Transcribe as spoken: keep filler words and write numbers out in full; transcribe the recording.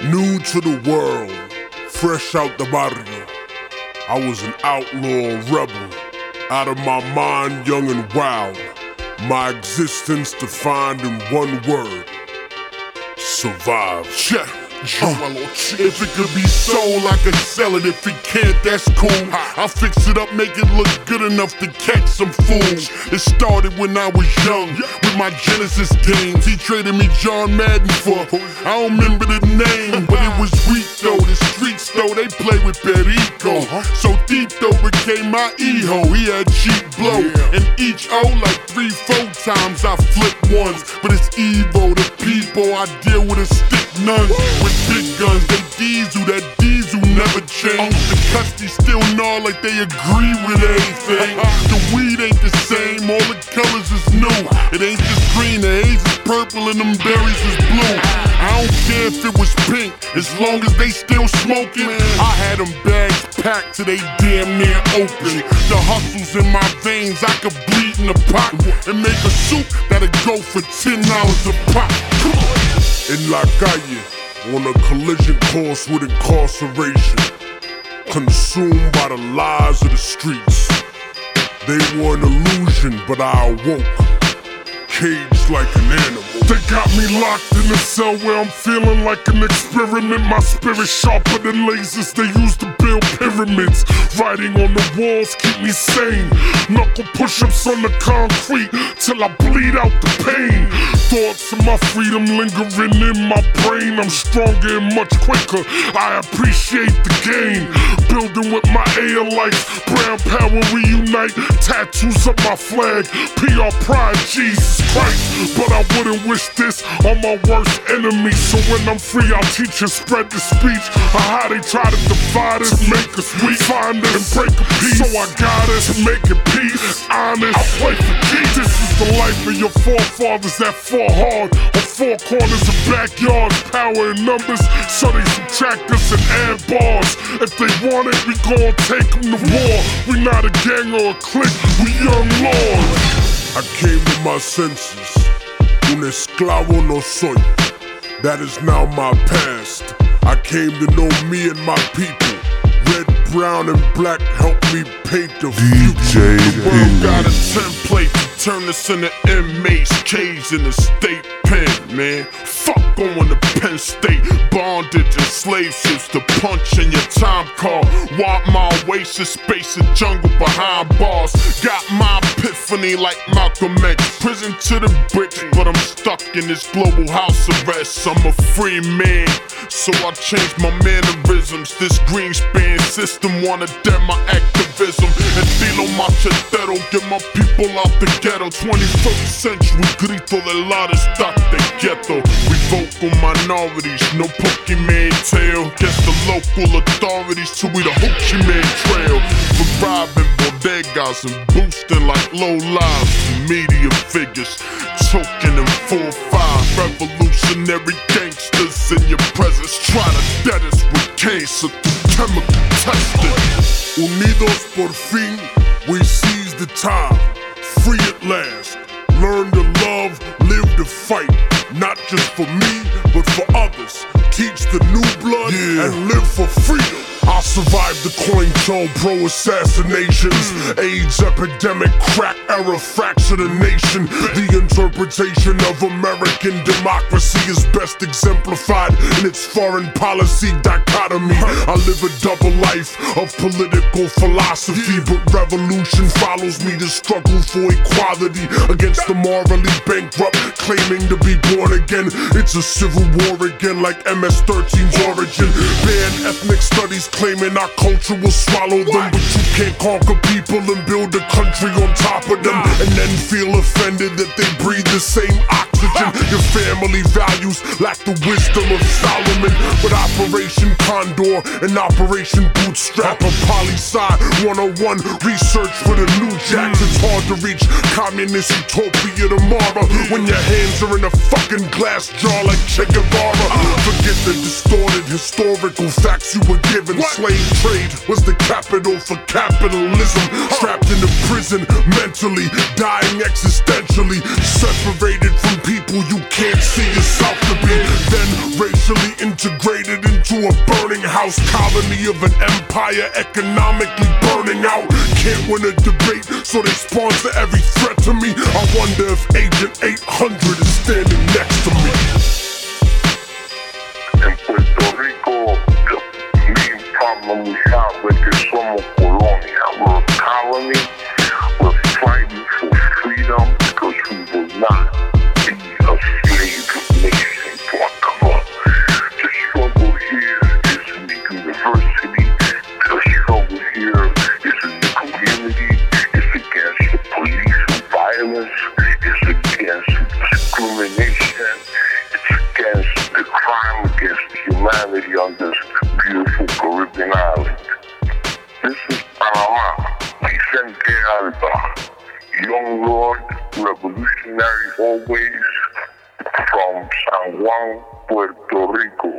New to the world, fresh out the barrio. I was an outlaw rebel, out of my mind, young and wild. My existence defined in one word: survive. Check. Uh, if it could be sold, I could sell it. If it can't, that's cool. I'll fix it up, make it look good enough to catch some fools. It started when I was young, with my Genesis games. He traded me John Madden for, I don't remember the name, but it was weak though. The streets though, they play with Perico. So Tito became my E-ho. He had cheap blow, and each O like three, four times I flip ones. But it's Evo, the people I deal with a stick nuns. With big guns, they diesel, that diesel never change. The custy still gnaw like they agree with everything. The weed ain't the same, all the colors is new. It ain't just green, the haze is purple and them berries is blue. I don't care if it was pink, as long as they still smoking. I had them bags packed till they damn near open. The hustle's in my veins, I could bleed in a pot and make a soup that'll go for ten dollars a pop. In La Calle, on a collision course with incarceration, consumed by the lies of the streets. They were an illusion, but I awoke, caged like an animal. They got me locked in a cell where I'm feeling like an experiment. My spirit sharper than lasers they used to build pyramids. Writing on the walls keep me sane. Knuckle push-ups on the concrete till I bleed out the pain. Thoughts of my freedom lingering in my brain. I'm stronger and much quicker, I appreciate the game. Building with my Aelites, brown power reunite. Tattoos of my flag, P R pride, Jesus Christ. But I wouldn't wish this on my worst enemy. So when I'm free, I'll teach and spread the speech of how they try to divide us, make us weak, find us and break a piece. So I got us to make it peace, honest. I play for keys. This is the life of your forefathers that fought hard on four corners of backyards, power in numbers, so they subtract us and add bars. If they want it, we gon' take them to war. We not a gang or a clique, we young lords. I came to my senses. Un esclavo no soy. That is now my past. I came to know me and my people. Red, brown, and black help me paint the future. The world got a template to turn us into inmates, caged in a state pen, man. Fuck going to Penn State, bondage and slave ships to punch in your time card. Want my oasis, space and jungle behind bars. Got my epiphany like Malcolm X. Prison to the bricks, but I'm stuck in this global house arrest. I'm a free man, so I changed my mannerisms. This Greenspan system wanna dead my activism. And Dilo Machetero, get my people out the ghetto. twenty-first century grito del lado está de ghetto. We vocal minorities, no Pokemon tail. Guess the local authorities till we the Hoochie Man trail. For robbing bodegas and boosting like low lives. Media figures, choking in four five. Revolutionary gangsters in your presence, try to dead us with cancer through chemical testing. Unidos por fin, we seize the time. Free at last, learn to love, live to fight. Not just for me, but for others. Teach the new blood yeah. and live for freedom. I survived the COINTELPRO assassinations, mm. AIDS epidemic, crack era, fracture the nation. The interpretation of American democracy is best exemplified in its foreign policy dichotomy. I live a double life of political philosophy, but revolution follows me to struggle for equality against the morally bankrupt, claiming to be born again. It's a civil war again, like M S thirteen's origin. Ban ethnic studies, claiming our culture will swallow them. But you can't conquer people and build a country on top of them, and then feel offended that they breathe the same oxygen. Your family values lack the wisdom of Solomon. But Operation Condor and Operation Bootstrap and Poli-Sci one oh one research for the new jacks. It's hard to reach communist utopia tomorrow when your hands are in a fucking glass jar like Che Guevara. Forget the distorted historical facts you were given. Slave trade was the capital for capitalism. Trapped in a prison, mentally dying existentially, separated from people people you can't see yourself to be. Then racially integrated into a burning house colony of an empire economically burning out. Can't win a debate, so they sponsor every threat to me. I wonder if Agent eight hundred is standing next to me. En Puerto Rico, the main problem we have is que somos colonia. We're a colony. We're fighting for freedom because we will not be a slave nation forever. The struggle here is in the university. The struggle here is in the community. It's against the police violence. It's against discrimination. It's against the crime against humanity on this beautiful Caribbean island. This is Panama. Vicente Alba, young lord, revolutionary always, from San Juan, Puerto Rico.